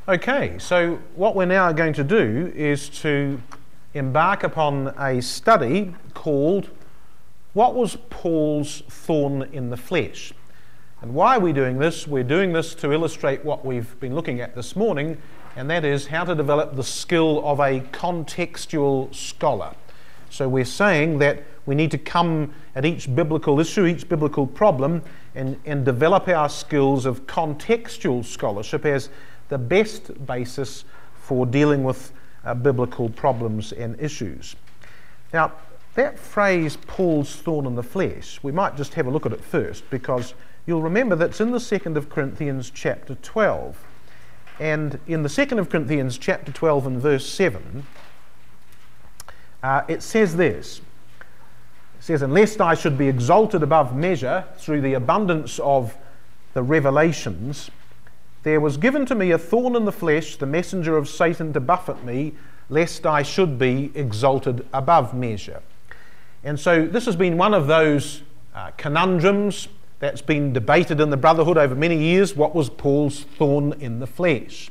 Okay, so what we're now going to do is to embark upon a study called What Was Paul's Thorn in the Flesh? And why are we doing this? We're doing this to illustrate what we've been looking at this morning, and that is how to develop the skill of a contextual scholar. So we're saying that we need to come at each biblical issue, each biblical problem, and develop our skills of contextual scholarship as the best basis for dealing with biblical problems and issues. Now, that phrase, Paul's thorn in the flesh, we might just have a look at it first, because you'll remember that's in the 2nd of Corinthians chapter 12. And in the 2nd of Corinthians chapter 12 and verse 7, it says this. It says, "Unless I should be exalted above measure through the abundance of the revelations, there was given to me a thorn in the flesh, the messenger of Satan to buffet me, lest I should be exalted above measure." And so this has been one of those conundrums that's been debated in the Brotherhood over many years. What was Paul's thorn in the flesh?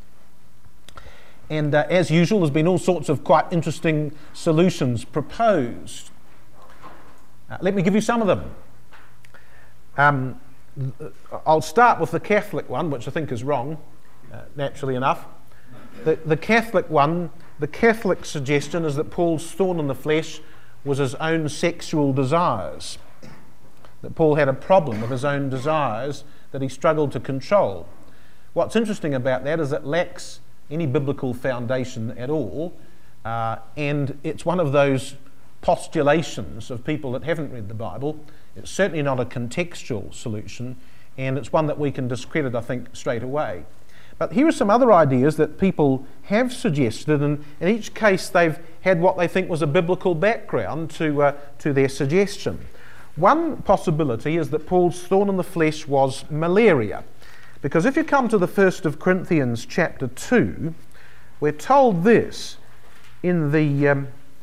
And as usual, there's been all sorts of quite interesting solutions proposed. Let me give you some of them. I'll start with the Catholic one, which I think is wrong, naturally enough. The Catholic one, the Catholic suggestion is that Paul's thorn in the flesh was his own sexual desires. That Paul had a problem with his own desires that he struggled to control. What's interesting about that is it lacks any biblical foundation at all, and it's one of those postulations of people that haven't read the Bible. It's certainly not a contextual solution, and it's one that we can discredit, I think, straight away. But here are some other ideas that people have suggested, and in each case they've had what they think was a biblical background to their suggestion. One possibility is that Paul's thorn in the flesh was malaria, because if you come to the 1st of Corinthians chapter 2, we're told this in the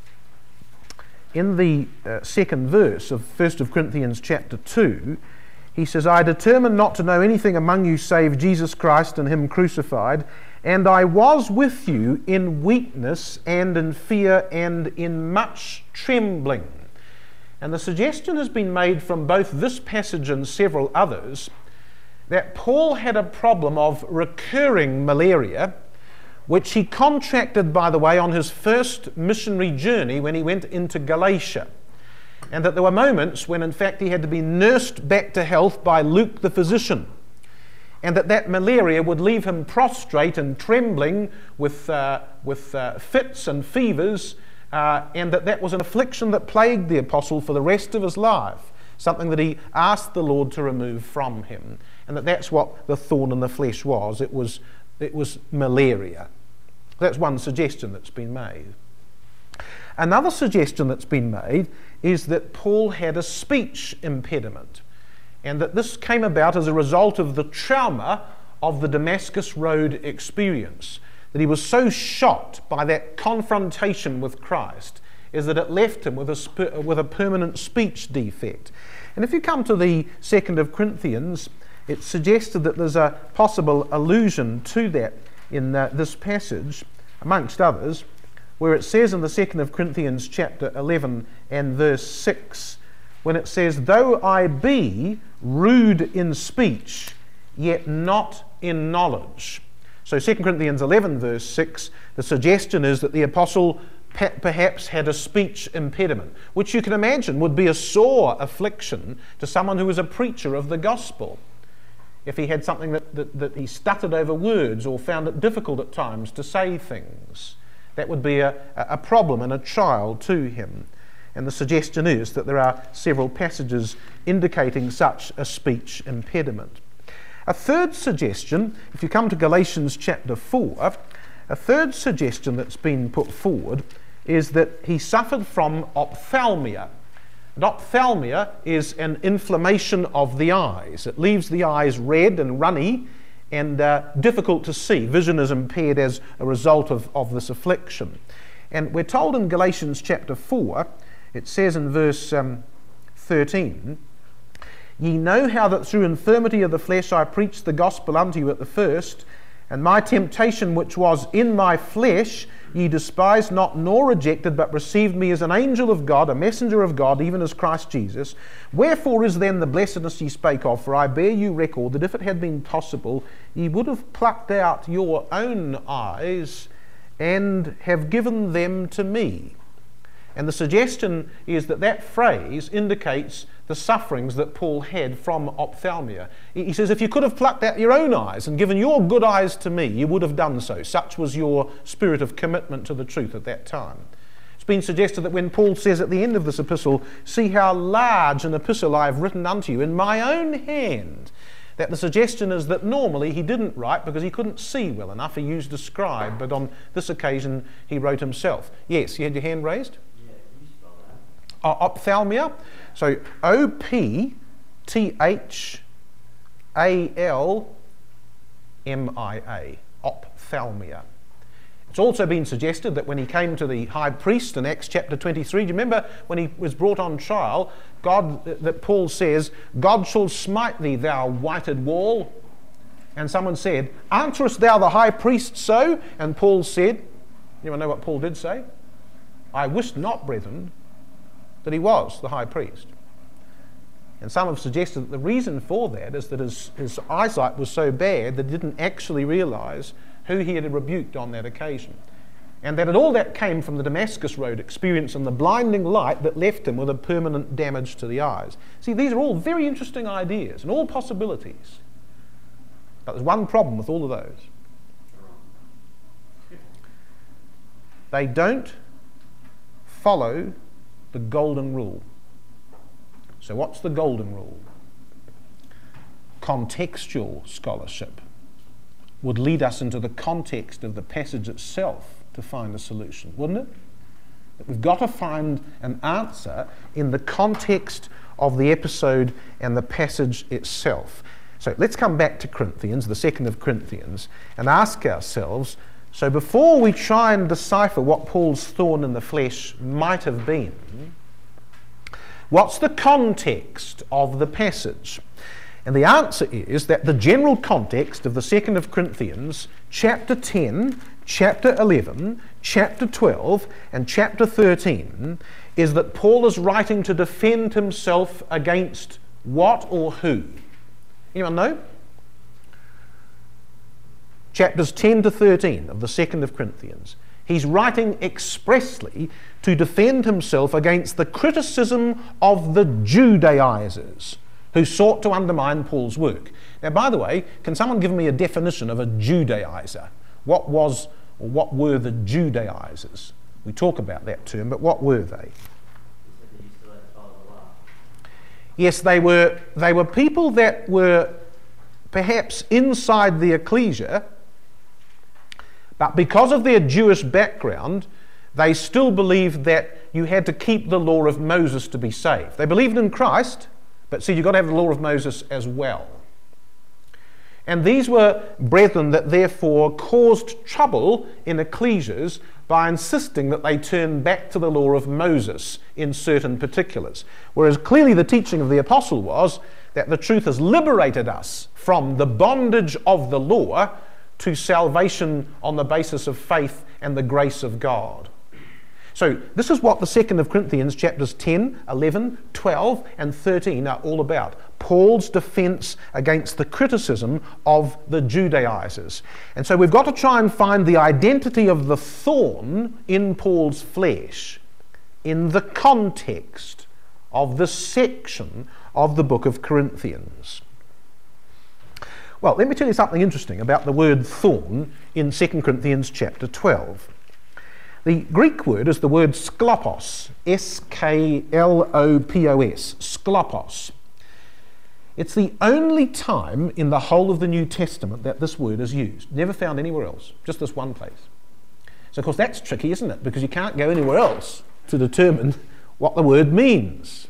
second verse of 1st of Corinthians chapter 2. He says, "I determined not to know anything among you save Jesus Christ and him crucified, and I was with you in weakness and in fear and in much trembling." And the suggestion has been made from both this passage and several others that Paul had a problem of recurring malaria, which he contracted, by the way, on his first missionary journey when he went into Galatia. And that there were moments when, in fact, he had to be nursed back to health by Luke the physician. And that malaria would leave him prostrate and trembling with fits and fevers, and that was an affliction that plagued the apostle for the rest of his life, something that he asked the Lord to remove from him. And that's what the thorn in the flesh was. It was malaria. That's one suggestion that's been made. Another suggestion that's been made is that Paul had a speech impediment, and that this came about as a result of the trauma of the Damascus Road experience, that he was so shocked by that confrontation with Christ is that it left him with a permanent speech defect. And if you come to the 2nd of Corinthians, it's suggested that there's a possible allusion to that in this passage, amongst others, where it says in the 2nd of Corinthians chapter 11 and verse 6, when it says, "Though I be rude in speech, yet not in knowledge." So 2 Corinthians 11 verse 6, the suggestion is that the apostle perhaps had a speech impediment, which you can imagine would be a sore affliction to someone who was a preacher of the gospel. If he had something that he stuttered over words or found it difficult at times to say things, that would be a problem and a trial to him. And the suggestion is that there are several passages indicating such a speech impediment. A third suggestion, if you come to Galatians chapter 4, a third suggestion that's been put forward is that he suffered from ophthalmia. And ophthalmia is an inflammation of the eyes. It leaves the eyes red and runny and difficult to see. Vision is impaired as a result of this affliction. And we're told in Galatians chapter 4, it says in verse 13, "Ye know how that through infirmity of the flesh I preached the gospel unto you at the first, And my temptation which was in my flesh ye despised not nor rejected, but received me as an angel of God, a messenger of God, even as Christ Jesus. Wherefore is then the blessedness ye spake of? For I bear you record that if it had been possible, ye would have plucked out your own eyes and have given them to me. And the suggestion is that that phrase indicates the sufferings that Paul had from ophthalmia. He says, if you could have plucked out your own eyes and given your good eyes to me, you would have done so. Such was your spirit of commitment to the truth at that time. It's been suggested that when Paul says at the end of this epistle, see how large an epistle I have written unto you in my own hand, that the suggestion is that normally he didn't write because he couldn't see well enough. He used a scribe, but on this occasion he wrote himself. Yes, you had your hand raised? Ophthalmia. So Ophthalmia. Ophthalmia. It's also been suggested that when he came to the high priest in Acts chapter 23, do you remember when he was brought on trial, that Paul says, God shall smite thee, thou whited wall. And someone said, answerest thou the high priest so? And Paul said, you know what Paul did say? I wist not, brethren, that he was the high priest. And some have suggested that the reason for that is that his eyesight was so bad that he didn't actually realise who he had rebuked on that occasion. And that all that came from the Damascus Road experience and the blinding light that left him with a permanent damage to the eyes. See, these are all very interesting ideas and all possibilities. But there's one problem with all of those. They don't follow the golden rule. So what's the golden rule? Contextual scholarship would lead us into the context of the passage itself to find a solution, wouldn't it? That we've got to find an answer in the context of the episode and the passage itself. So let's come back to Corinthians, the 2nd of Corinthians, and ask ourselves, so before we try and decipher what Paul's thorn in the flesh might have been, what's the context of the passage? And the answer is that the general context of the 2nd of Corinthians, chapter 10, chapter 11, chapter 12, and chapter 13, is that Paul is writing to defend himself against what or who? Anyone know? Chapters 10 to 13 of the 2nd of Corinthians. He's writing expressly to defend himself against the criticism of the Judaizers who sought to undermine Paul's work. Now, by the way, can someone give me a definition of a Judaizer? What were the Judaizers? We talk about that term, but what were they? Yes, they were people that were perhaps inside the ecclesia, but because of their Jewish background, they still believed that you had to keep the law of Moses to be saved. They believed in Christ, but see, you've got to have the law of Moses as well. And these were brethren that therefore caused trouble in ecclesias by insisting that they turn back to the law of Moses in certain particulars. Whereas clearly the teaching of the apostle was that the truth has liberated us from the bondage of the law to salvation on the basis of faith and the grace of God. So this is what the 2nd of Corinthians chapters 10, 11, 12 and 13 are all about. Paul's defense against the criticism of the Judaizers. And so we've got to try and find the identity of the thorn in Paul's flesh in the context of this section of the book of Corinthians. Well, let me tell you something interesting about the word thorn in 2 Corinthians chapter 12. The Greek word is the word sklopos, S-K-L-O-P-O-S, sklopos. It's the only time in the whole of the New Testament that this word is used. Never found anywhere else, just this one place. So, of course, that's tricky, isn't it? Because you can't go anywhere else to determine what the word means.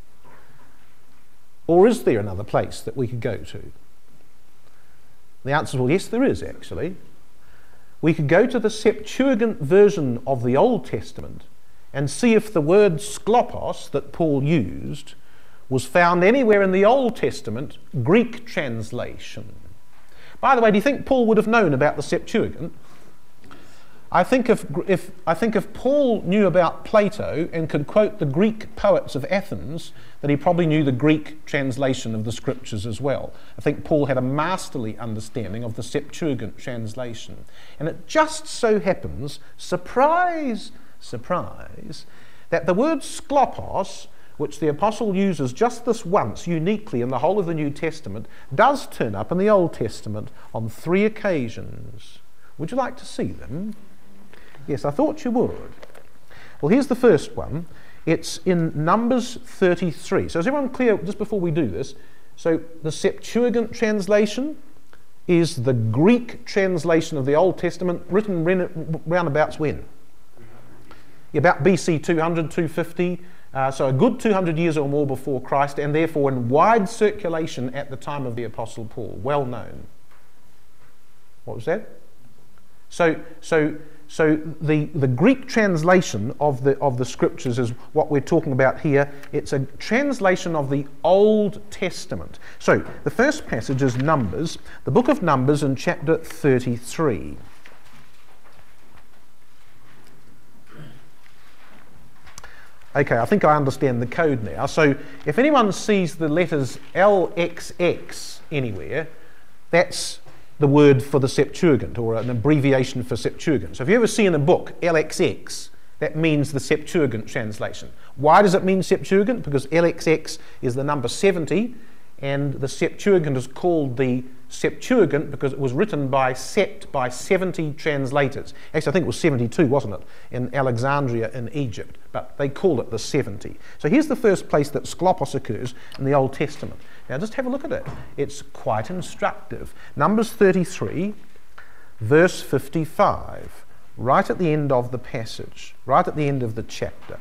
Or is there another place that we could go to? The answer is, well, yes, there is, actually. We could go to the Septuagint version of the Old Testament and see if the word sklopos that Paul used was found anywhere in the Old Testament Greek translation. By the way, do you think Paul would have known about the Septuagint? I think if Paul knew about Plato and could quote the Greek poets of Athens, that he probably knew the Greek translation of the scriptures as well. I think Paul had a masterly understanding of the Septuagint translation. And it just so happens, surprise, surprise, that the word sklopos, which the apostle uses just this once uniquely in the whole of the New Testament, does turn up in the Old Testament on 3 occasions. Would you like to see them? Yes, I thought you would. Well, here's the first one. It's in Numbers 33. So is everyone clear, just before we do this? So the Septuagint translation is the Greek translation of the Old Testament, written roundabouts when? About BC 200, 250. So a good 200 years or more before Christ, and therefore in wide circulation at the time of the Apostle Paul. Well known. What was that? So the Greek translation of the scriptures is what we're talking about here. It's a translation of the Old Testament. So the first passage is Numbers, the book of Numbers in chapter 33. Okay, I think I understand the code now. So if anyone sees the letters LXX anywhere, that's the word for the Septuagint, or an abbreviation for Septuagint. So if you ever see in a book LXX, that means the Septuagint translation. Why does it mean Septuagint? Because LXX is the number 70, and the Septuagint is called the Septuagint because it was written by 70 translators. Actually, I think it was 72, wasn't it, in Alexandria in Egypt, but they called it the 70. So here's the first place that sklopos occurs in the Old Testament. Now just have a look at it. It's quite instructive. Numbers 33, verse 55, right at the end of the passage, right at the end of the chapter.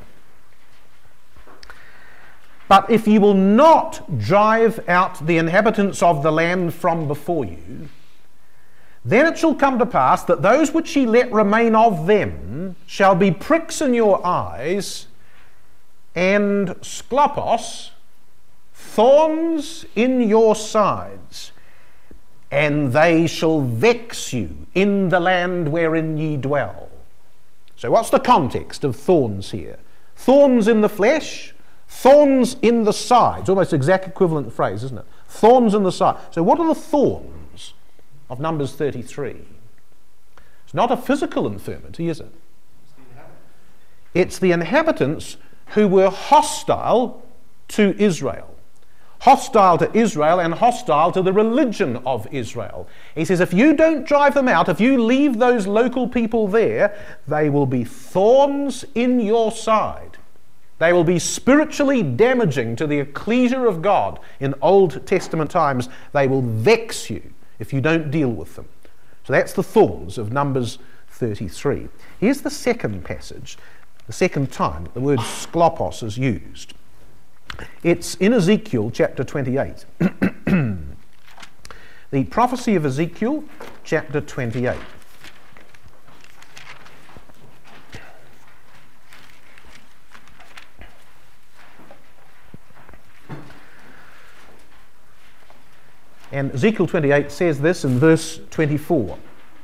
But if you will not drive out the inhabitants of the land from before you, then it shall come to pass that those which ye let remain of them shall be pricks in your eyes, and sklopos, thorns in your sides, and they shall vex you in the land wherein ye dwell. So what's the context of thorns here? Thorns in the flesh, thorns in the sides. Almost exact equivalent phrase, isn't it? Thorns in the side. So what are the thorns of Numbers 33? It's not a physical infirmity, is it? It's the inhabitants who were hostile to Israel. Hostile to Israel and hostile to the religion of Israel. He says, if you don't drive them out, if you leave those local people there, they will be thorns in your side. They will be spiritually damaging to the ecclesia of God in Old Testament times. They will vex you if you don't deal with them. So that's the thorns of Numbers 33. Here's the second passage, the second time that the word sklopos is used. It's in Ezekiel chapter 28. The prophecy of Ezekiel chapter 28. And Ezekiel 28 says this in verse 24.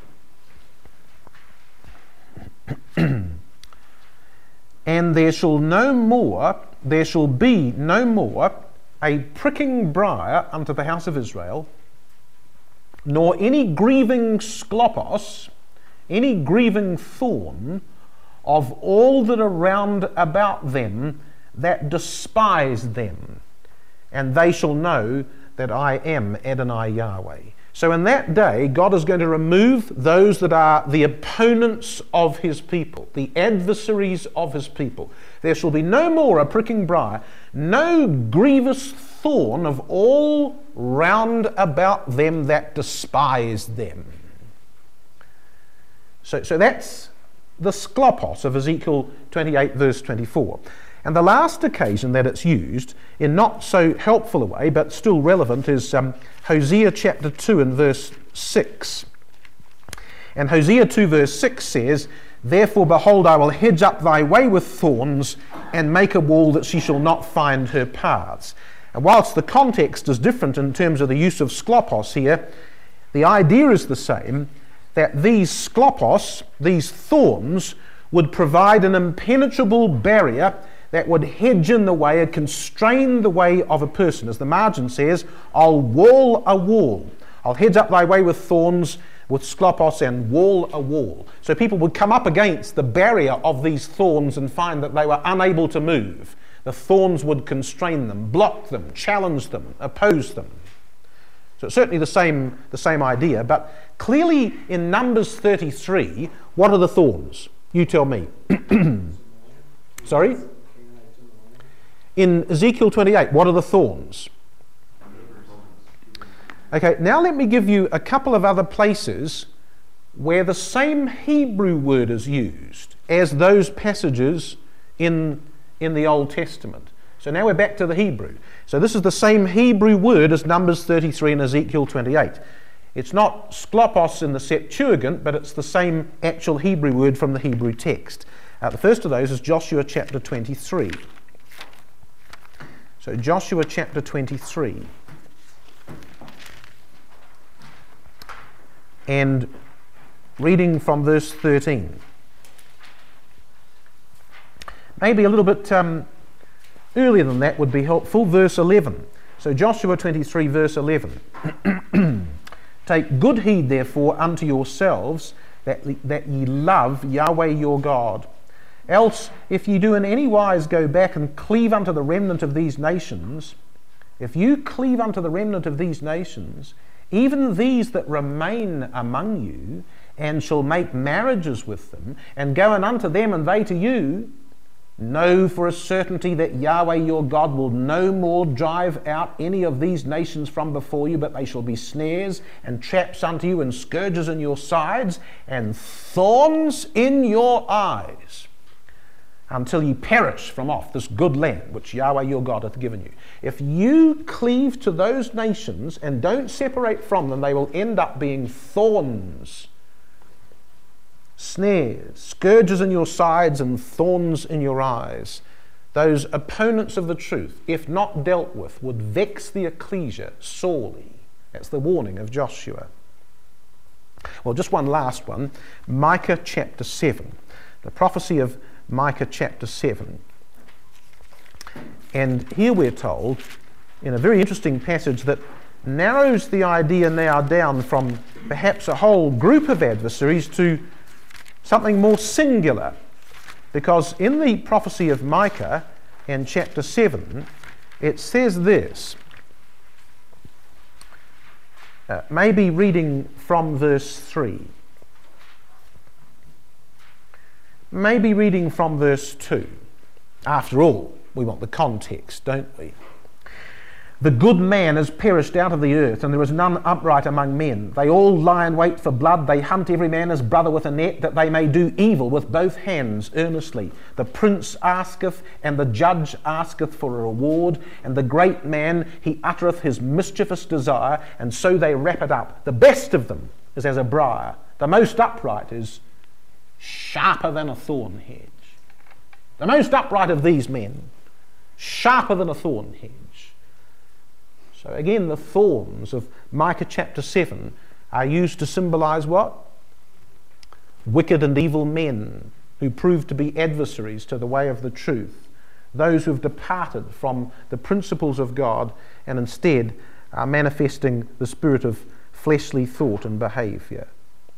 And there shall be no more a pricking briar unto the house of Israel, nor any grieving sklopos, any grieving thorn of all that are round about them that despise them. And they shall know that I am Adonai Yahweh. So in that day, God is going to remove those that are the opponents of his people, the adversaries of his people. There shall be no more a pricking briar, no grievous thorn of all round about them that despise them. So that's the sklopos of Ezekiel 28 verse 24. And the last occasion that it's used, in not so helpful a way, but still relevant, is Hosea chapter 2 and verse 6. And Hosea 2 verse 6 says, Therefore, behold, I will hedge up thy way with thorns, and make a wall that she shall not find her paths. And whilst the context is different in terms of the use of sklopos here, The idea is the same, that these sklopos, these thorns, would provide an impenetrable barrier that would hedge in the way and constrain the way of a person. As the margin says, I'll wall a wall. I'll hedge up thy way with thorns, with sklopos, and wall a wall. So people would come up against the barrier of these thorns and find that they were unable to move. The thorns would constrain them, block them, challenge them, oppose them. So it's certainly the same idea, but clearly in Numbers 33, what are the thorns? You tell me. Sorry? In Ezekiel 28, what are the thorns? Okay, now let me give you a couple of other places where the same Hebrew word is used as those passages in the Old Testament. So now we're back to the Hebrew. So this is the same Hebrew word as Numbers 33 and Ezekiel 28. It's not sklopos in the Septuagint, but it's the same actual Hebrew word from the Hebrew text. The first of those is Joshua chapter 23. So Joshua chapter 23. And reading from verse 13. Maybe a little bit earlier than that would be helpful. Verse 11. So Joshua 23 verse 11. Take good heed therefore unto yourselves that ye love Yahweh your God. Else, if ye do in any wise go back and cleave unto the remnant of these nations, if you cleave unto the remnant of these nations, even these that remain among you, and shall make marriages with them, and go in unto them and they to you, know for a certainty that Yahweh your God will no more drive out any of these nations from before you, but they shall be snares and traps unto you, and scourges in your sides, and thorns in your eyes, until ye perish from off this good land which Yahweh your God hath given you. If you cleave to those nations and don't separate from them, they will end up being thorns, snares, scourges in your sides, and thorns in your eyes. Those opponents of the truth, if not dealt with, would vex the ecclesia sorely. That's the warning of Joshua. Well, just one last one. Micah chapter 7. The prophecy of Micah chapter 7. And here we're told, in a very interesting passage that narrows the idea now down from perhaps a whole group of adversaries to something more singular. Because in the prophecy of Micah in chapter 7, it says this, maybe reading from verse 3. Maybe reading from verse 2. After all, we want the context, don't we? The good man is perished out of the earth, and there is none upright among men. They all lie in wait for blood. They hunt every man his brother with a net, that they may do evil with both hands earnestly. The prince asketh, and the judge asketh for a reward, and the great man, he uttereth his mischievous desire, and so they wrap it up. The best of them is as a briar. The most upright is sharper than a thorn hedge. The most upright of these men, sharper than a thorn hedge. So again, the thorns of Micah chapter 7 are used to symbolize what? Wicked and evil men who prove to be adversaries to the way of the truth. Those who have departed from the principles of God and instead are manifesting the spirit of fleshly thought and behavior.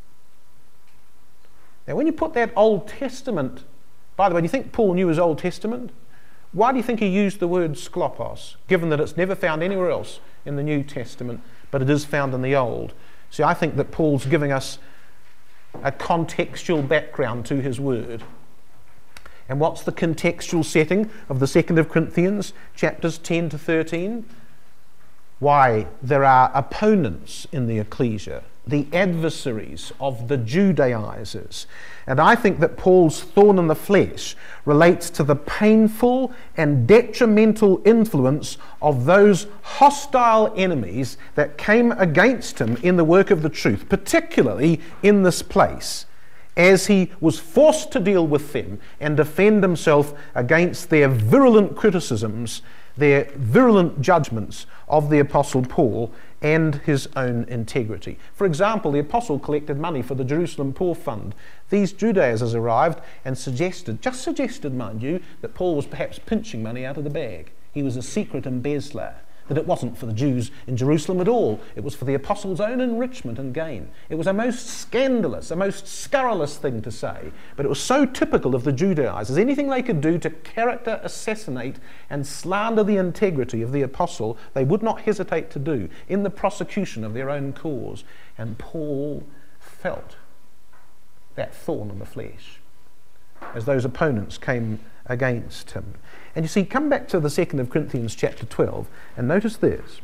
Now, when you put that Old Testament, by the way, do you think Paul knew his Old Testament? Why do you think he used the word sklopos, given that it's never found anywhere else in the New Testament, but it is found in the Old? See, I think that Paul's giving us a contextual background to his word. And what's the contextual setting of the 2nd of Corinthians, chapters 10 to 13? Why, there are opponents in the ecclesia, the adversaries of the Judaizers. And I think that Paul's thorn in the flesh relates to the painful and detrimental influence of those hostile enemies that came against him in the work of the truth, particularly in this place, as he was forced to deal with them and defend himself against their virulent criticisms, their virulent judgments of the Apostle Paul and his own integrity. For example, the apostle collected money for the Jerusalem Poor Fund. These Judaizers arrived and suggested, just suggested, mind you, that Paul was perhaps pinching money out of the bag. He was a secret embezzler, that it wasn't for the Jews in Jerusalem at all. It was for the apostles' own enrichment and gain. It was a most scandalous, a most scurrilous thing to say, but it was so typical of the Judaizers. Anything they could do to character assassinate and slander the integrity of the apostle, they would not hesitate to do in the prosecution of their own cause. And Paul felt that thorn in the flesh as those opponents came against him. And you see, come back to the 2nd of Corinthians chapter 12 and notice this.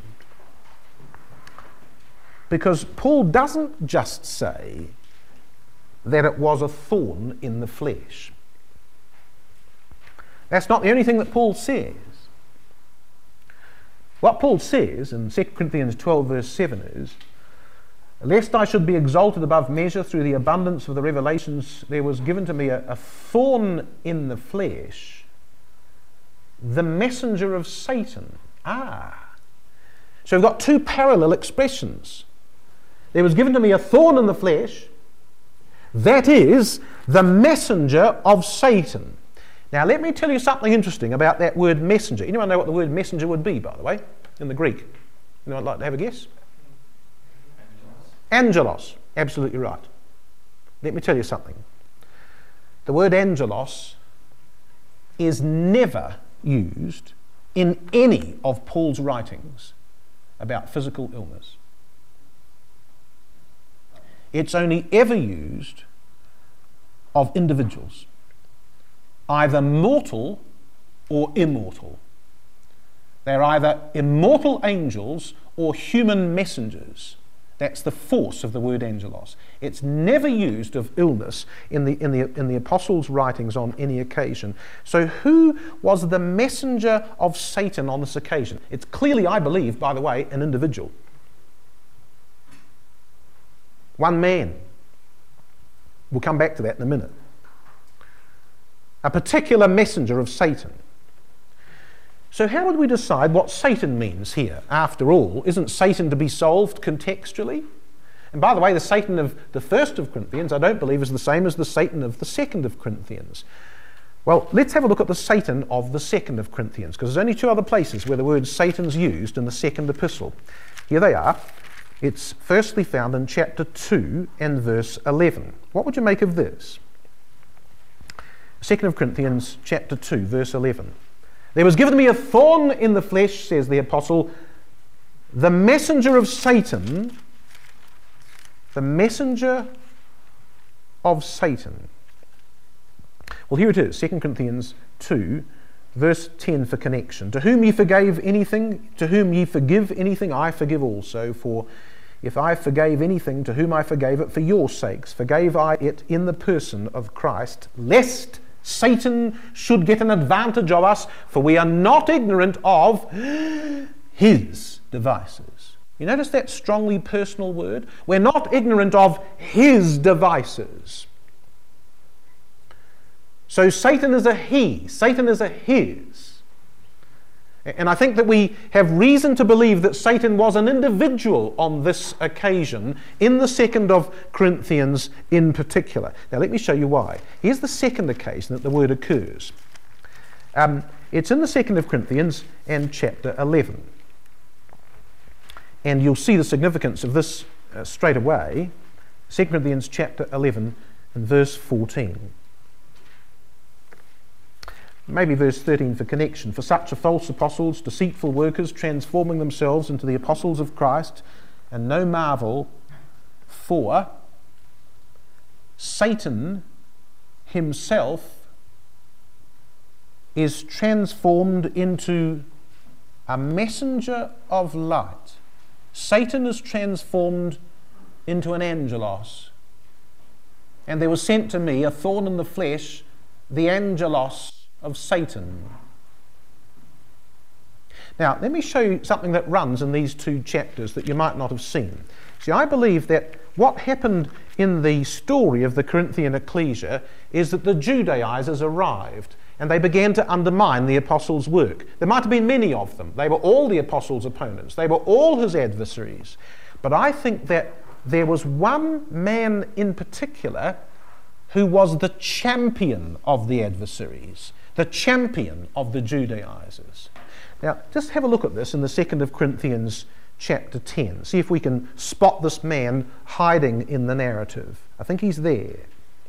Because Paul doesn't just say that it was a thorn in the flesh. That's not the only thing that Paul says. What Paul says in 2 Corinthians 12 verse 7 is, lest I should be exalted above measure through the abundance of the revelations, there was given to me a thorn in the flesh, the messenger of Satan. So we've got two parallel expressions. There was given to me a thorn in the flesh, that is, the messenger of Satan. Now let me tell you something interesting about that word messenger. Anyone know what the word messenger would be, by the way, in the Greek? Anyone like to have a guess? Angelos. Absolutely right. Let me tell you something. The word angelos is never used in any of Paul's writings about physical illness. It's only ever used of individuals, either mortal or immortal. They're either immortal angels or human messengers. That's the force of the word angelos. It's never used of illness in the apostles' writings on any occasion. So who was the messenger of Satan on this occasion? It's clearly, I believe, by the way, an individual. One man. We'll come back to that in a minute. A particular messenger of Satan. So how would we decide what Satan means here? After all, isn't Satan to be solved contextually? And by the way, the Satan of the 1st of Corinthians, I don't believe, is the same as the Satan of the 2nd of Corinthians. Well, let's have a look at the Satan of the 2nd of Corinthians, because there's only two other places where the word Satan's used in the 2nd epistle. Here they are. It's firstly found in chapter 2 and verse 11. What would you make of this? 2nd of Corinthians chapter 2, verse 11. There was given to me a thorn in the flesh, says the apostle, the messenger of Satan, the messenger of Satan. Well, here it is, 2 Corinthians 2, verse 10 for connection. To whom ye forgave anything, to whom ye forgive anything, I forgive also. For if I forgave anything, to whom I forgave it for your sakes, forgave I it in the person of Christ, lest Satan should get an advantage of us, for we are not ignorant of his devices. You notice that strongly personal word? We're not ignorant of his devices. So Satan is a he. Satan is a his. And I think that we have reason to believe that Satan was an individual on this occasion, in the 2nd of Corinthians in particular. Now let me show you why. Here's the second occasion that the word occurs. It's in the 2nd of Corinthians and chapter 11. And you'll see the significance of this straight away. 2 Corinthians chapter 11 and verse 14. Maybe verse 13 for connection. For such are false apostles, deceitful workers, transforming themselves into the apostles of Christ, and no marvel, for Satan himself is transformed into a messenger of light. Satan is transformed into an angelos. And there was sent to me a thorn in the flesh, the angelos of Satan. Now, let me show you something that runs in these two chapters that you might not have seen. See, I believe that what happened in the story of the Corinthian ecclesia is that the Judaizers arrived and they began to undermine the apostles' work. There might have been many of them. They were all the apostles' opponents. They were all his adversaries. But I think that there was one man in particular who was the champion of the adversaries, the champion of the Judaizers. Now, just have a look at this in the 2nd of Corinthians chapter 10. See if we can spot this man hiding in the narrative. I think he's there.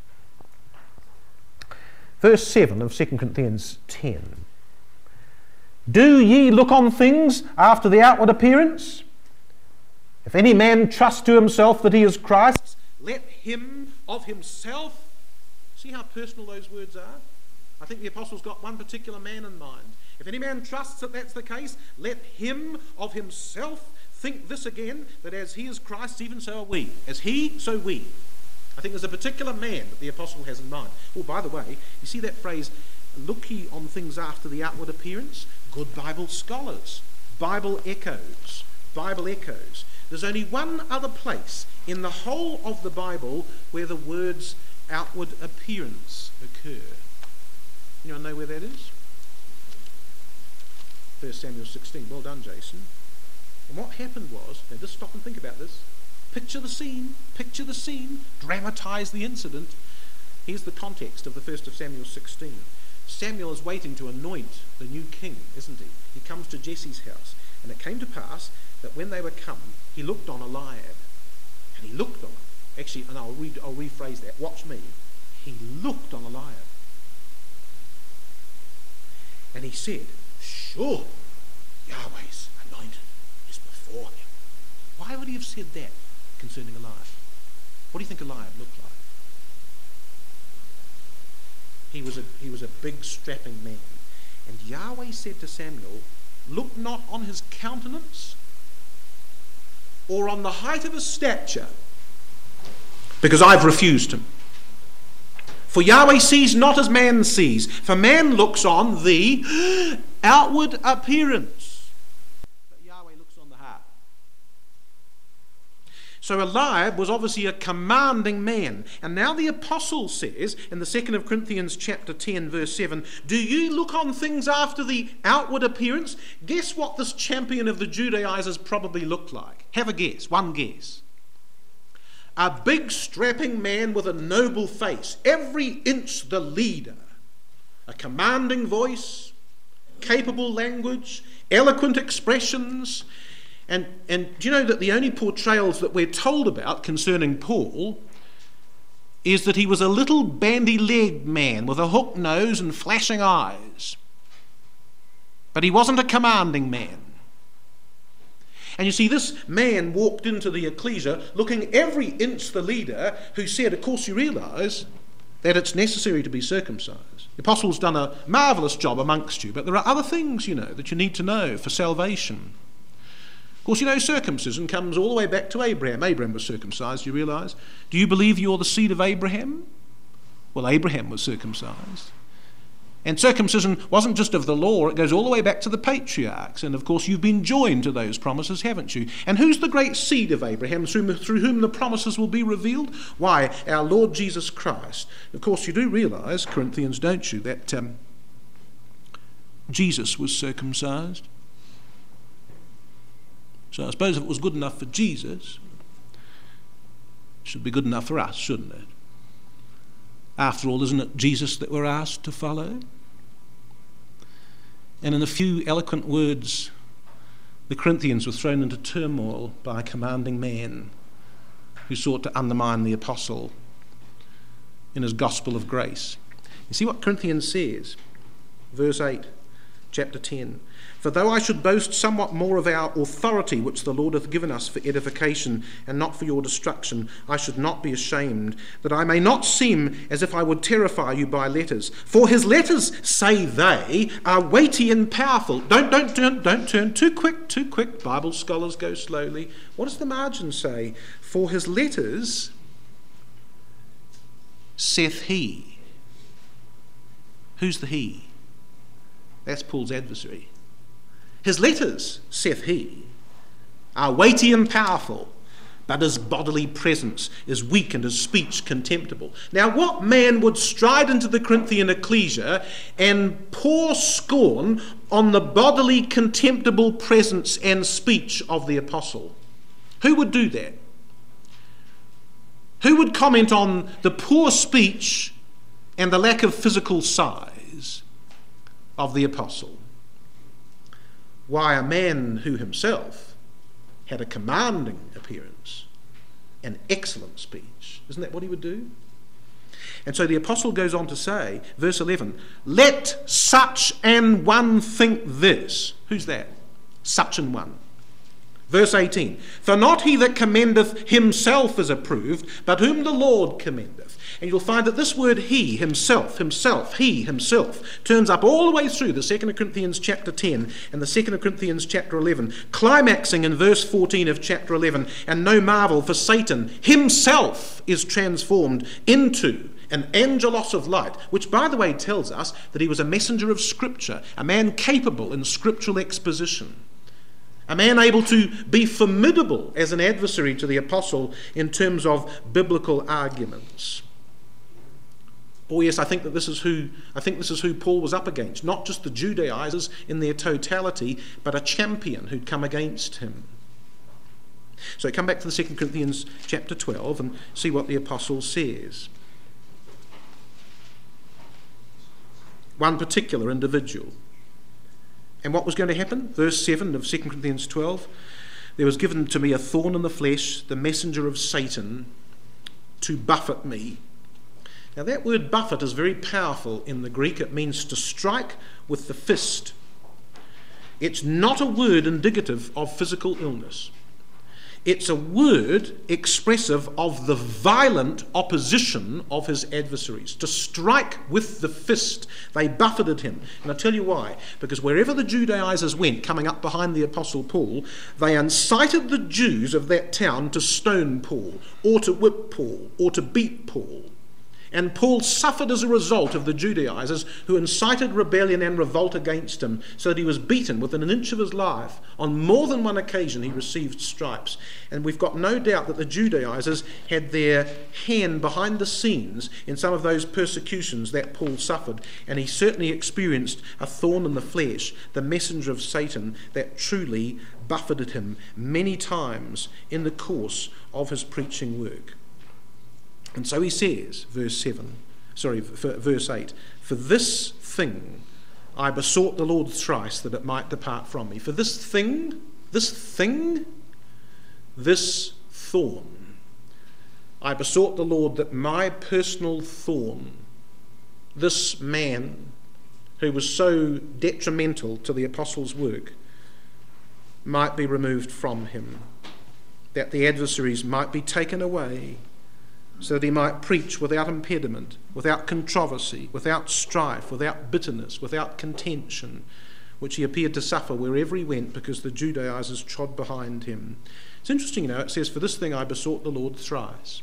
Verse 7 of 2 Corinthians 10. Do ye look on things after the outward appearance? If any man trust to himself that he is Christ, let him of himself. See how personal those words are? I think the apostle's got one particular man in mind. If any man trusts that that's the case, let him of himself think this again, that as he is Christ, even so are we. As he, so we. I think there's a particular man that the apostle has in mind. Oh, by the way, you see that phrase, look ye on things after the outward appearance? Good Bible scholars. Bible echoes. Bible echoes. There's only one other place in the whole of the Bible where the words outward appearance occur. Anyone know where that is? 1 Samuel 16. Well done, Jason. And what happened was, now just stop and think about this. Picture the scene, dramatize the incident. Here's the context of the 1st of Samuel 16. Samuel is waiting to anoint the new king, isn't he? He comes to Jesse's house. And it came to pass that when they were come, he looked on Eliab. And he looked on it. Actually, and I'll rephrase that. Watch me. He looked on Eliab. And he said, sure, Yahweh's anointed is before him. Why would he have said that concerning Eliab? What do you think Eliab looked like? He was a big strapping man. And Yahweh said to Samuel, look not on his countenance or on the height of his stature, because I've refused him. For Yahweh sees not as man sees, for man looks on the outward appearance, but Yahweh looks on the heart. So Eliab was obviously a commanding man. And now the apostle says in the 2nd of Corinthians chapter 10 verse 7, do you look on things after the outward appearance? Guess what this champion of the Judaizers probably looked like. Have a guess, one guess. A big strapping man with a noble face, every inch the leader, a commanding voice, capable language, eloquent expressions. And do you know that the only portrayals that we're told about concerning Paul is that he was a little bandy-legged man with a hooked nose and flashing eyes. But he wasn't a commanding man. And you see, this man walked into the ecclesia looking every inch the leader, who said, of course you realise that it's necessary to be circumcised. The apostle's done a marvellous job amongst you, but there are other things, you know, that you need to know for salvation. Of course, you know, circumcision comes all the way back to Abraham. Abraham was circumcised, you realise? Do you believe you're the seed of Abraham? Well, Abraham was circumcised. And circumcision wasn't just of the law, it goes all the way back to the patriarchs. And of course you've been joined to those promises, haven't you? And who's the great seed of Abraham through whom the promises will be revealed? Why, our Lord Jesus Christ. Of course you do realise, Corinthians, don't you, that Jesus was circumcised. So I suppose if it was good enough for Jesus, it should be good enough for us, shouldn't it? After all, isn't it Jesus that we're asked to follow? And in a few eloquent words, the Corinthians were thrown into turmoil by a commanding man who sought to undermine the apostle in his gospel of grace. You see what Corinthians says? Verse 8, chapter 10. For though I should boast somewhat more of our authority, which the Lord hath given us for edification and not for your destruction, I should not be ashamed, that I may not seem as if I would terrify you by letters. For his letters, say they, are weighty and powerful. Don't turn too quick. Bible scholars go slowly. What does the margin say? For his letters, saith he. Who's the he? That's Paul's adversary. His letters, saith he, are weighty and powerful, but his bodily presence is weak and his speech contemptible. Now, what man would stride into the Corinthian ecclesia and pour scorn on the bodily contemptible presence and speech of the apostle? Who would do that? Who would comment on the poor speech and the lack of physical size of the apostle? Why, a man who himself had a commanding appearance, an excellent speech. Isn't that what he would do? And so the apostle goes on to say, verse 11, let such an one think this. Who's that? Such an one. Verse 18, for not he that commendeth himself is approved, but whom the Lord commendeth. And you'll find that this word he, himself, he, himself, turns up all the way through the 2 Corinthians chapter 10 and the 2 Corinthians chapter 11, climaxing in verse 14 of chapter 11. And no marvel, for Satan himself is transformed into an angelos of light, which, by the way, tells us that he was a messenger of Scripture, a man capable in scriptural exposition, a man able to be formidable as an adversary to the apostle in terms of biblical arguments. Oh yes, I think this is who Paul was up against. Not just the Judaizers in their totality, but a champion who'd come against him. So come back to the 2 Corinthians chapter 12 and see what the apostle says. One particular individual. And what was going to happen? Verse 7 of 2 Corinthians 12. There was given to me a thorn in the flesh, the messenger of Satan, to buffet me. Now that word buffet is very powerful in the Greek. It means to strike with the fist. It's not a word indicative of physical illness. It's a word expressive of the violent opposition of his adversaries. To strike with the fist. They buffeted him. And I'll tell you why. Because wherever the Judaizers went, coming up behind the Apostle Paul, they incited the Jews of that town to stone Paul, or to whip Paul, or to beat Paul. And Paul suffered as a result of the Judaizers who incited rebellion and revolt against him, so that he was beaten within an inch of his life. On more than one occasion he received stripes. And we've got no doubt that the Judaizers had their hand behind the scenes in some of those persecutions that Paul suffered. And he certainly experienced a thorn in the flesh, the messenger of Satan, that truly buffeted him many times in the course of his preaching work. And so he says, verse 8, for this thing I besought the Lord thrice that it might depart from me. For this thorn, I besought the Lord that my personal thorn, this man who was so detrimental to the apostles' work, might be removed from him, that the adversaries might be taken away, so that he might preach without impediment, without controversy, without strife, without bitterness, without contention, which he appeared to suffer wherever he went because the Judaizers trod behind him. It's interesting, it says, for this thing I besought the Lord thrice.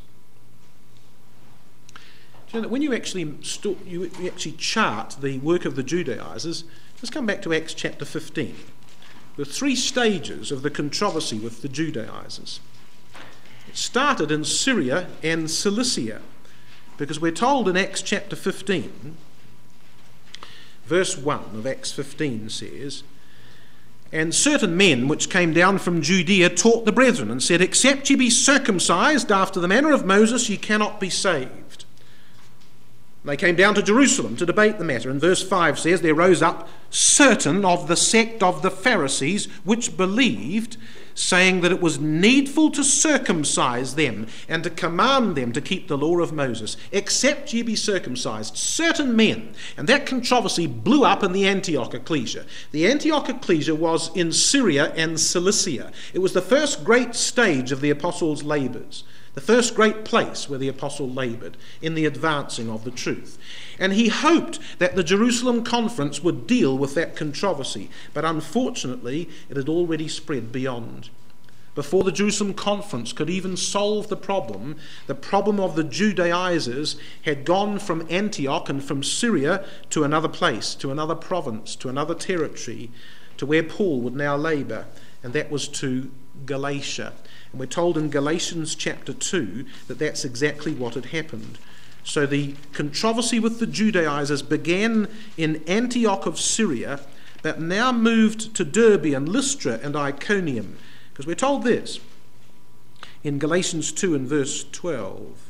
Do you know that when you actually chart the work of the Judaizers, let's come back to Acts chapter 15. There are three stages of the controversy with the Judaizers. Started in Syria and Cilicia, because we're told in Acts chapter 15, verse 1 of Acts 15 says, and certain men which came down from Judea taught the brethren and said, except ye be circumcised after the manner of Moses, ye cannot be saved. They came down to Jerusalem to debate the matter, and verse 5 says, there rose up certain of the sect of the Pharisees which believed, saying that it was needful to circumcise them and to command them to keep the law of Moses, except ye be circumcised. Certain men. And that controversy blew up in the Antioch ecclesia. The Antioch ecclesia was in Syria and Cilicia. It was the first great stage of the apostles' labours, the first great place where the apostle laboured in the advancing of the truth. And he hoped that the Jerusalem conference would deal with that controversy, but unfortunately it had already spread beyond. Before the Jerusalem conference could even solve the problem of the Judaizers had gone from Antioch and from Syria to another place, to another province, to another territory, to where Paul would now labour, and that was to Galatia. And we're told in Galatians chapter 2 that that's exactly what had happened. So the controversy with the Judaizers began in Antioch of Syria, but now moved to Derbe and Lystra and Iconium. Because we're told this in Galatians 2 and verse 12.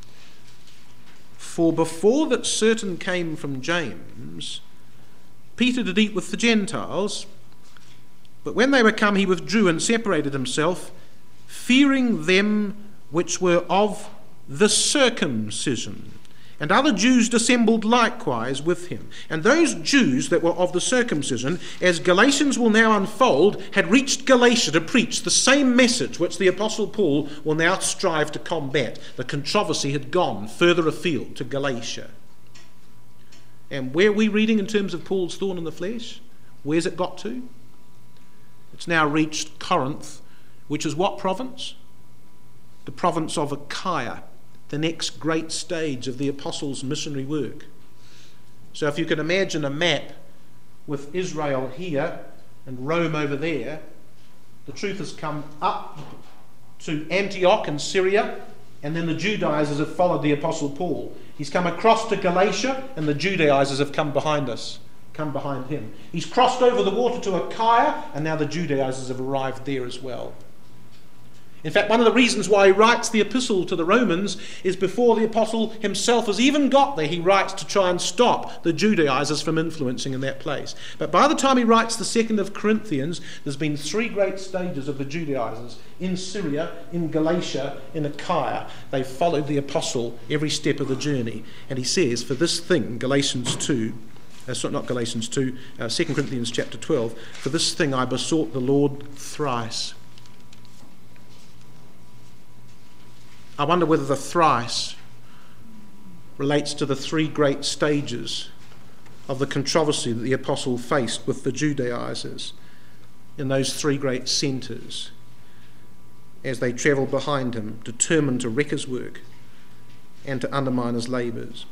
For before that certain came from James, Peter did eat with the Gentiles, but when they were come, he withdrew and separated himself, fearing them which were of the circumcision. And other Jews dissembled likewise with him. And those Jews that were of the circumcision, as Galatians will now unfold, had reached Galatia to preach the same message which the Apostle Paul will now strive to combat. The controversy had gone further afield to Galatia. And where are we reading in terms of Paul's thorn in the flesh? Where's it got to? It's now reached Corinth, which is what province? The province of Achaia, the next great stage of the apostles' missionary work. So if you can imagine a map with Israel here and Rome over there, the truth has come up to Antioch in Syria, and then the Judaizers have followed the Apostle Paul. He's come across to Galatia, and the Judaizers have come behind us, come behind him. He's crossed over the water to Achaia, and now the Judaizers have arrived there as well. In fact, one of the reasons why he writes the epistle to the Romans is before the apostle himself has even got there, he writes to try and stop the Judaizers from influencing in that place. But by the time he writes the 2nd of Corinthians, there's been 3 great stages of the Judaizers in Syria, in Galatia, in Achaia. They've followed the apostle every step of the journey. And he says, for this thing, Galatians 2, 2 Corinthians chapter 12, for this thing I besought the Lord thrice. I wonder whether the thrice relates to the 3 great stages of the controversy that the apostle faced with the Judaizers in those 3 great centres as they travelled behind him, determined to wreck his work and to undermine his labours.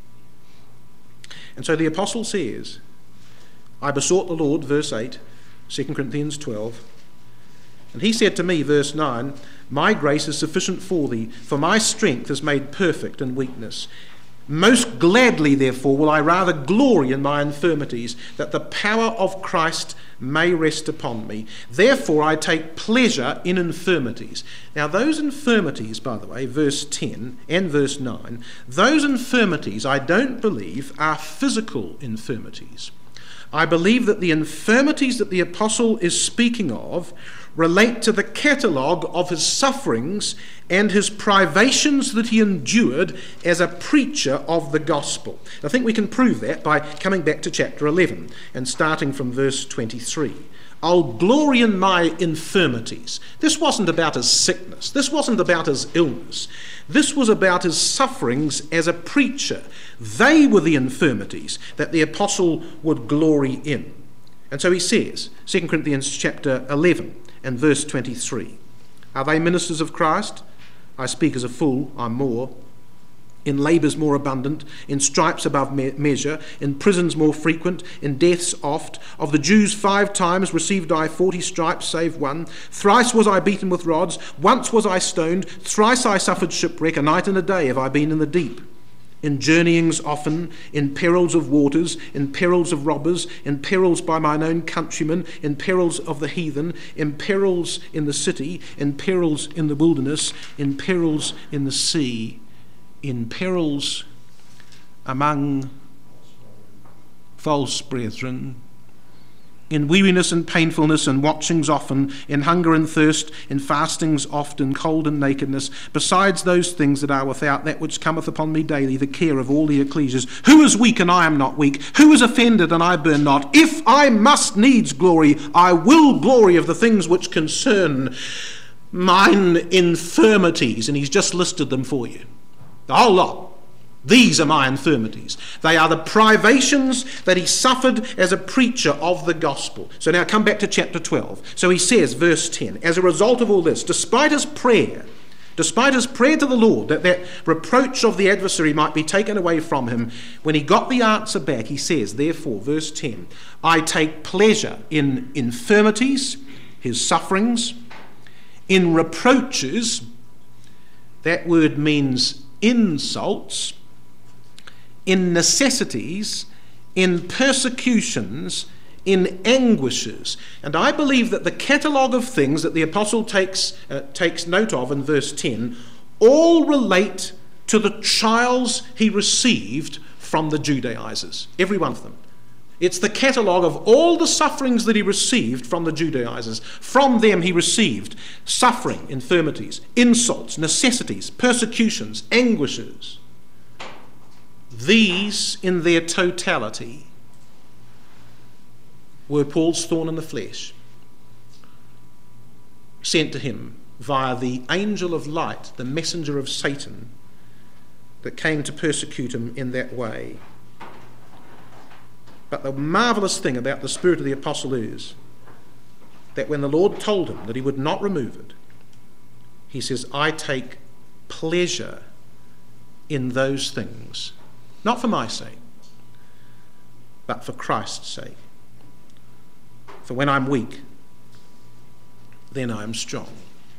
And so the apostle says, I besought the Lord, verse 8, 2 Corinthians 12, and he said to me, verse 9, my grace is sufficient for thee, for my strength is made perfect in weakness. Most gladly, therefore, will I rather glory in my infirmities, that the power of Christ may rest upon me. Therefore I take pleasure in infirmities. Now those infirmities, by the way, verse 10 and verse 9, those infirmities I don't believe are physical infirmities. I believe that the infirmities that the apostle is speaking of relate to the catalogue of his sufferings and his privations that he endured as a preacher of the gospel. I think we can prove that by coming back to chapter 11 and starting from verse 23. I'll glory in my infirmities. This wasn't about his sickness. This wasn't about his illness. This was about his sufferings as a preacher. They were the infirmities that the apostle would glory in. And so he says, 2 Corinthians chapter 11 and verse 23, are they ministers of Christ? I speak as a fool, I'm more. In labours more abundant, in stripes above measure, in prisons more frequent, in deaths oft. Of the Jews 5 times received I 40 stripes, save one. Thrice was I beaten with rods, once was I stoned, thrice I suffered shipwreck, a night and a day have I been in the deep. In journeyings often, in perils of waters, in perils of robbers, in perils by mine own countrymen, in perils of the heathen, in perils in the city, in perils in the wilderness, in perils in the sea, in perils among false brethren, in weariness and painfulness and watchings often, in hunger and thirst, in fastings oft, in cold and nakedness, besides those things that are without, that which cometh upon me daily, the care of all the ecclesias. Who is weak and I am not weak? Who is offended and I burn not? If I must needs glory, I will glory of the things which concern mine infirmities. And he's just listed them for you. The whole lot. These are my infirmities. They are the privations that he suffered as a preacher of the gospel. So now come back to chapter 12. So he says, verse 10, as a result of all this, despite his prayer to the Lord that reproach of the adversary might be taken away from him, when he got the answer back, he says, therefore, verse 10, I take pleasure in infirmities, his sufferings, in reproaches, that word means insults, in necessities, in persecutions, in anguishes. And I believe that the catalogue of things that the apostle takes note of in verse 10 all relate to the trials he received from the Judaizers, every one of them. It's the catalogue of all the sufferings that he received from the Judaizers. From them he received suffering, infirmities, insults, necessities, persecutions, anguishes. These, in their totality, were Paul's thorn in the flesh, sent to him via the angel of light, the messenger of Satan, that came to persecute him in that way. But the marvellous thing about the spirit of the apostle is that when the Lord told him that he would not remove it, he says, I take pleasure in those things, not for my sake, but for Christ's sake. For when I'm weak, then I am strong.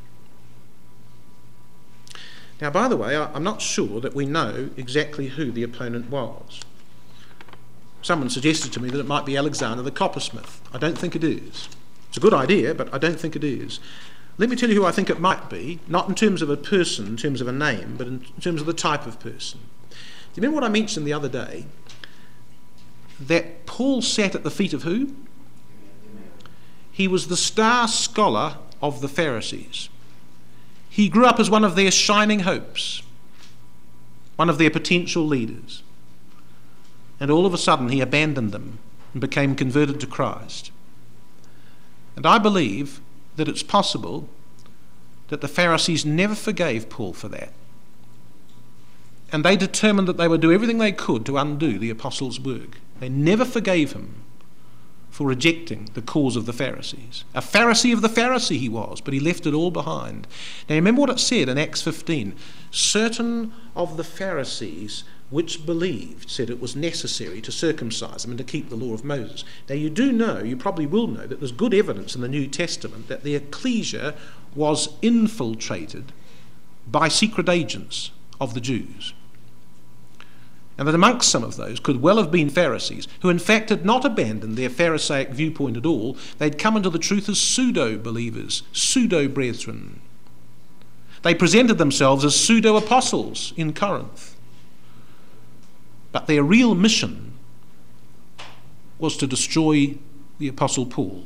Now, by the way, I'm not sure that we know exactly who the opponent was. Someone suggested to me that it might be Alexander the coppersmith. I don't think it is. It's a good idea, but I don't think it is. Let me tell you who I think it might be, not in terms of a person, in terms of a name, but in terms of the type of person. Do you remember what I mentioned the other day? That Paul sat at the feet of who? He was the star scholar of the Pharisees. He grew up as one of their shining hopes, one of their potential leaders. And all of a sudden he abandoned them and became converted to Christ. And I believe that it's possible that the Pharisees never forgave Paul for that. And they determined that they would do everything they could to undo the apostles' work. They never forgave him for rejecting the cause of the Pharisees. A Pharisee of the Pharisee he was, but he left it all behind. Now remember what it said in Acts 15. Certain of the Pharisees which believed said it was necessary to circumcise them and to keep the law of Moses. Now you do know, you probably will know, that there's good evidence in the New Testament that the ecclesia was infiltrated by secret agents of the Jews. And that amongst some of those could well have been Pharisees, who in fact had not abandoned their Pharisaic viewpoint at all. They'd come into the truth as pseudo-believers, pseudo-brethren. They presented themselves as pseudo-apostles in Corinth. But their real mission was to destroy the Apostle Paul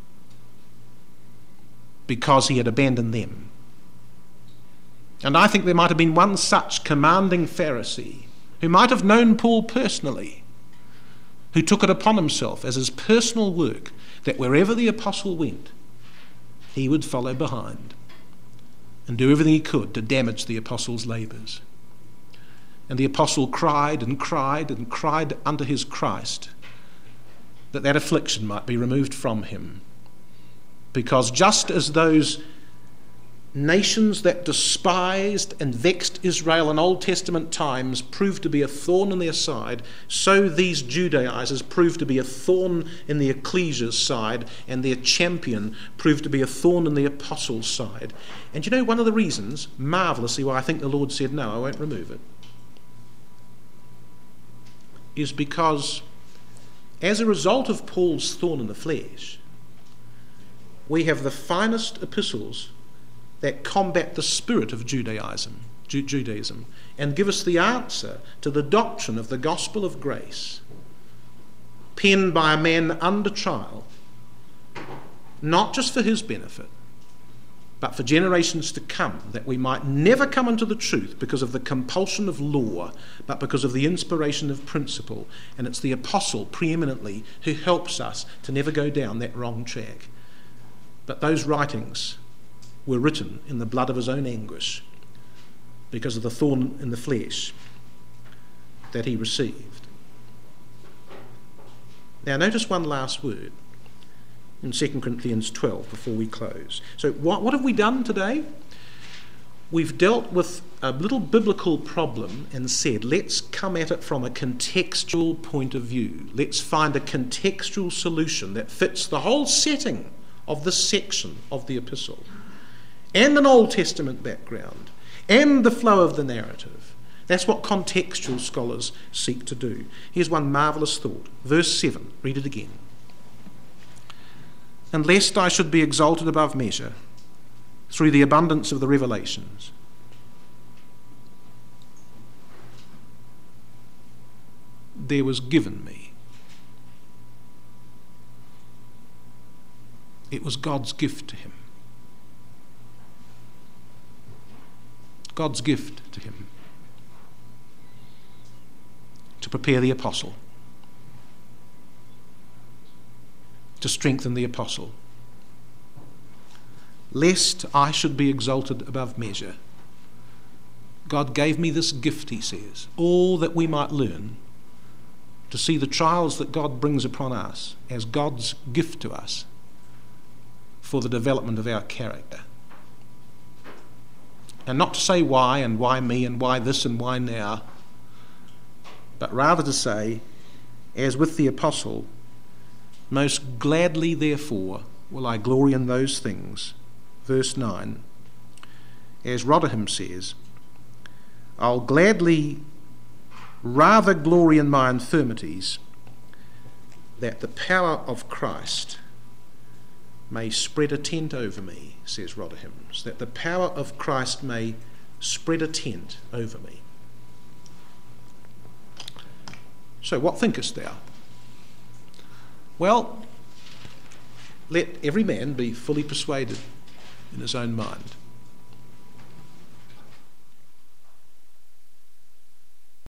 because he had abandoned them. And I think there might have been one such commanding Pharisee who might have known Paul personally, who took it upon himself as his personal work that wherever the apostle went, he would follow behind and do everything he could to damage the apostle's labours. And the apostle cried and cried and cried unto his Christ that affliction might be removed from him. Because just as those nations that despised and vexed Israel in Old Testament times proved to be a thorn in their side, so these Judaizers proved to be a thorn in the ecclesia's side, and their champion proved to be a thorn in the apostles' side. And you know one of the reasons, marvellously, why I think the Lord said, no, I won't remove it, is because as a result of Paul's thorn in the flesh, we have the finest epistles that combat the spirit of Judaism and give us the answer to the doctrine of the gospel of grace, penned by a man under trial, not just for his benefit, but for generations to come, that we might never come into the truth because of the compulsion of law, but because of the inspiration of principle. And it's the apostle preeminently who helps us to never go down that wrong track. But those writings were written in the blood of his own anguish because of the thorn in the flesh that he received. Now notice one last word in 2 Corinthians 12 before we close. So what have we done today? We've dealt with a little biblical problem and said, let's come at it from a contextual point of view. Let's find a contextual solution that fits the whole setting of this section of the epistle. and an Old Testament background and the flow of the narrative. That's what contextual scholars seek to do. Here's one marvellous thought. Verse 7, read it again. And lest I should be exalted above measure through the abundance of the revelations. There was given me. It was God's gift to him. God's gift to him to prepare the apostle, to strengthen the apostle, lest I should be exalted above measure. God gave me this gift, he says, all that we might learn to see the trials that God brings upon us as God's gift to us for the development of our character. And not to say why and why me and why this and why now, but rather to say, as with the apostle, most gladly therefore will I glory in those things. Verse 9, as Rotherham says, I'll gladly rather glory in my infirmities, that the power of Christ may spread a tent over me, says Rotherham, that the power of Christ may spread a tent over me. So what thinkest thou? Well, let every man be fully persuaded in his own mind.